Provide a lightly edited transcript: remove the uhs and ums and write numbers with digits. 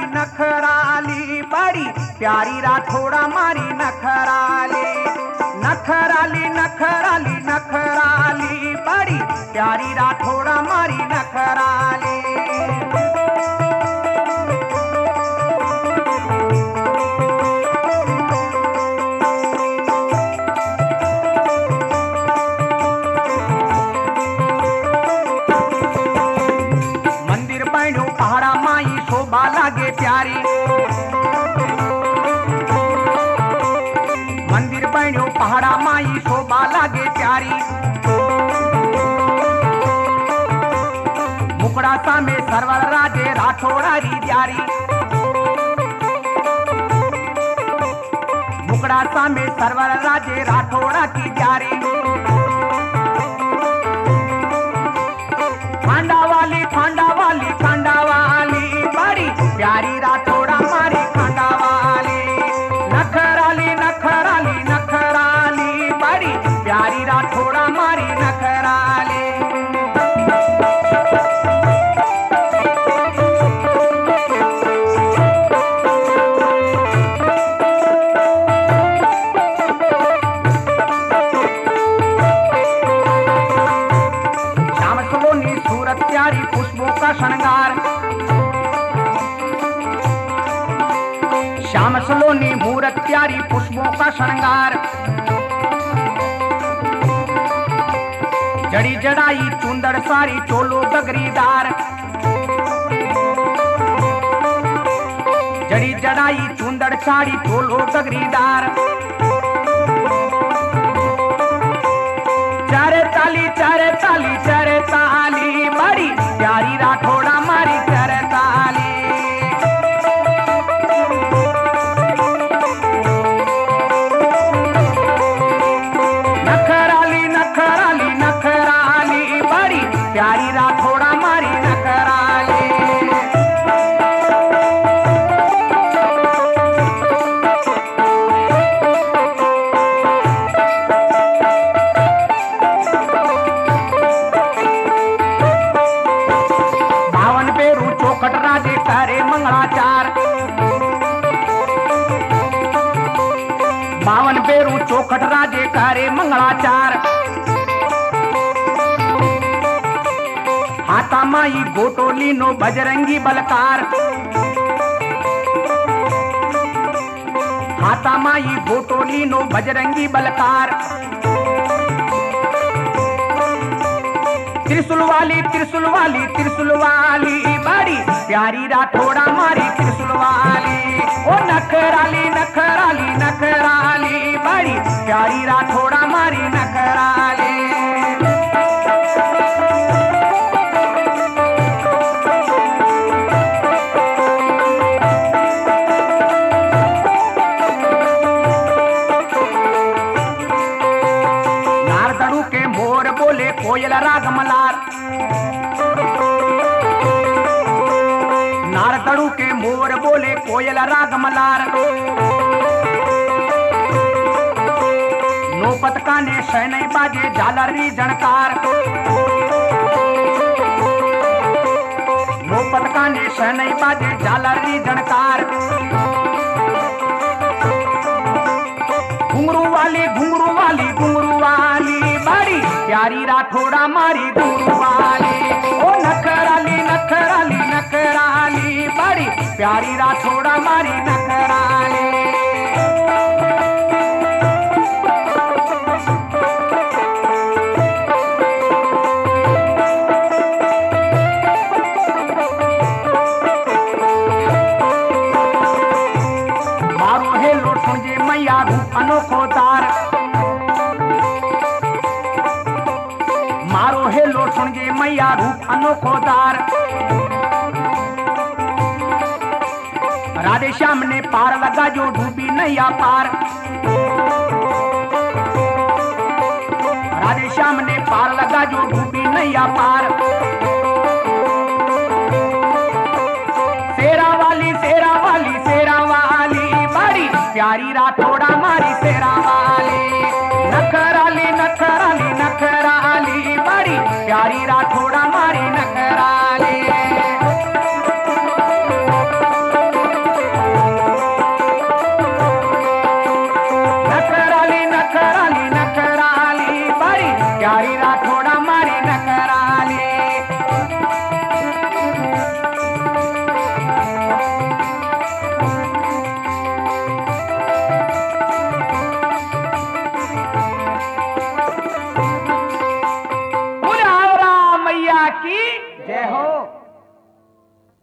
नखराली बड़ी प्यारी राठौड़ा मारी नखराली। नखराली नखराली नखराली बड़ी प्यारी राठौड़ा मारी नखराली। पहाड़ा माई शोभा लागे प्यारी। मंदिर बन्यो पहाड़ा माई शोभा लागे प्यारी। मुकड़ा सा में सरवर राजे राठौड़ा री प्यारी। मुकड़ा सा में सरवर राजे राठौड़ा की प्यारी। खांडा वाली बड़ी प्यारी राठौड़ा मारी खांडा वाली। नखराली नखराली नखराली बड़ी प्यारी राठौड़ा मारी नखराली। श्याम सलोनी सूरत प्यारी पुष्पों का श्रृंगार। श्याम सलोनी मूरत प्यारी पुष्पों का श्रृंगार। जड़ी जड़ाई चुंदड़ सारी चोलो गगरीदार। जड़ी जड़ाई चुंदड़ सारी चोलो गगरीदार। चारे ताली बड़ी प्यारी राठौड़ा मारी चारे ताली। नखराली नखराली नखराली बड़ी प्यारी राठौड़ा मारी नखराली। चौखट राजे करे मंगलाचार। 52 बेरू चौखट राजे करे मंगलाचार। हाथा माई गोटोली नो बजरंगी बलकार। हाथा माई गोटोली नो बजरंगी बलकार। त्रिशूल वाली बड़ी प्यारी राठौड़ा मारी त्रिशूल वाली। ओ नखराली नखराली नखराली बड़ी प्यारी राठौड़ा मारी नखराली। नारदड़ू के मोर बोले कोयल राग मलार। नारदड़ू के मोर बोले कोयल राग मलार। नौपत का ने शहनाई बाजे झालरी झणकार। नौपत का ने शहनाई बाजे झालरी झणकार। घुंघरू वाली बड़ी प्यारी राठौड़ा मारी घुंघरू वाली। ओ नखराली नखराली नखराली बड़ी प्यारी राठौड़ा मारी नखराली। मारो हे लोटन जे मैया रूप अनोखो तार। मारो हे लोटन जे मैया रूप अनोखो तार। राधे श्याम ने पार लगा जो डूबी नैया पार। राधे श्याम ने पार लगा जो डूबी नैया पार। शेरा वाली बड़ी प्यारी राठौड़ा मारी शेरा वाली। नखराली नखराली नखराली बड़ी प्यारी राठौड़ा मारी नखराली।